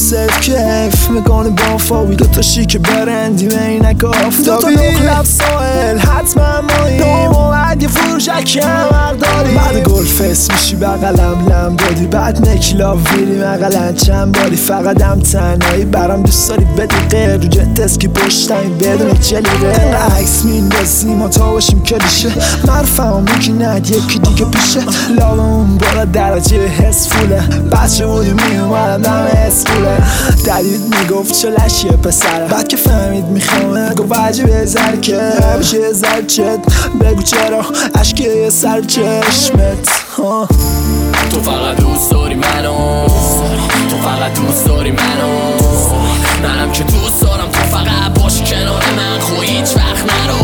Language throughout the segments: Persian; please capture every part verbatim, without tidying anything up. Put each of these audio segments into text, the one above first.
صرف کیف میکنه با فاوی دوتا شیک برندی عینک آفتابی دوتا نقلب سایل حتما مایی نومد یه فروشک هم داری بعد گل فست میشی بقلم لم دادی بعد نکلا ویری مقلن چند باری فقط هم تنهایی برام دوست داری بدی غیر رو جت اسکی پشتنی بدون چلیره انقدر عکس میندازی ما تا باشیم کلیشه مرفم میگی ند یکی دیگه پیشه لابه اون بالا درجه حس فوله بچه بودی میومدم دم اسکوله دلید میگفت چه لشیه پسره بعد که فهمید میخوامه گفت عجیبه زرکه همیشه زرچت بگو چرا عشقه سر چشمت تو فقط دوست داری منو تو فقط دوست داری منو منم که دوست دارم تو فقط باش کنار من خو هیچ وقت نرو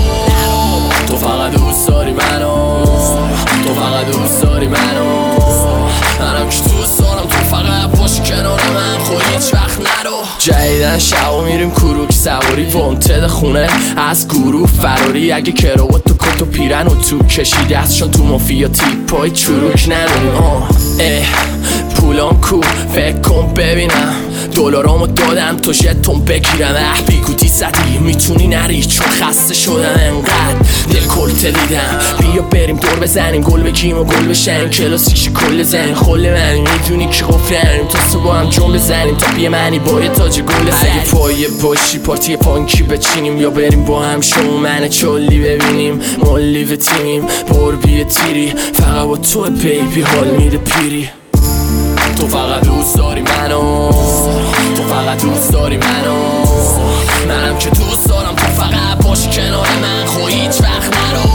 تو فقط دوست داری منو تو فقط دوست داری منو منم که دوست دارم تو فقط باش کنار من خو هیچ وقت نرو جدیدن شبا میریم کروک سواری وانتد خونه از گروه فراری اگه کراوات تو کت و پیرن و تو کشیده ازشون تو مافیا تیپای چروک نداریم آه اه پولام کو فکر کن ببینم دلارامو دادم تو ژتون بگیرم اه بیگودی زدی میتونی نری چون خسته شدم انقدر دل کلته دیدم بیا بریم دور بزنیم گل بگیم و گل بشنیم کلاسیکش کل زنیم خل منی میدونی که قفلنیم تا صبح هم جون بزنیم تا بی منی با یه تاج گل زنیم اگه پایه باشی پارتی پانکی بچینیم یا بریم با هم شو من چلی ببینیم مالی و تیمیم بار بیه تیری فقط با تو بیبی حال میده پیری تو فقط دوست داری منو تو فقط دوست داری منو منم که دوست دارم تو فقط باش کنار من خو هیچ وقت نرو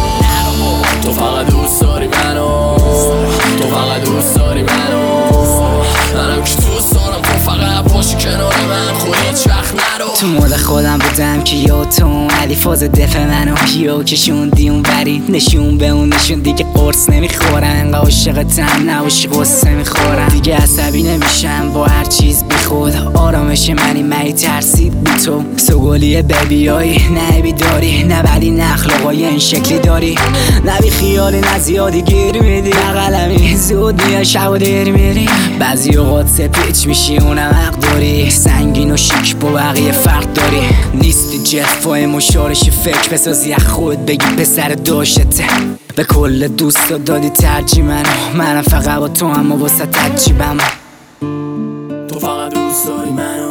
تو فقط دوست داری منو تو فقط دوست داری منو منم که دوست دارم تو فقط باش کنار من خو هیچ وقت نرو تو مود خودم بودم که یا تو اومدی فاز دفع منو یا کشوندی اون بری نشون به اون نشون دیگه قرص نمیخورم انقدر عاشقتم نباشی قصه میخورم دیگه عصبی نمیشم با هر چیز بی خود آرامش منی مری ترسید بی تو سوگلی ببیایی نه بیداری نه بدی نه اخلاقای این شکلی داری نه بی خیالی نه زیادی گیر میدی نه قلمی زود میای شب و دیر میری بعضی اوقات سپیچ میشی اونم حق داری سنگین و شیک با بقیه فرق داری نیستی جفای مشارش فکر بسازی از خود بگی پسر داشته به کل دوستا دادی ترجیح منو منم فقط با تو اما واسه تجیبم تو فقط دوست داری منو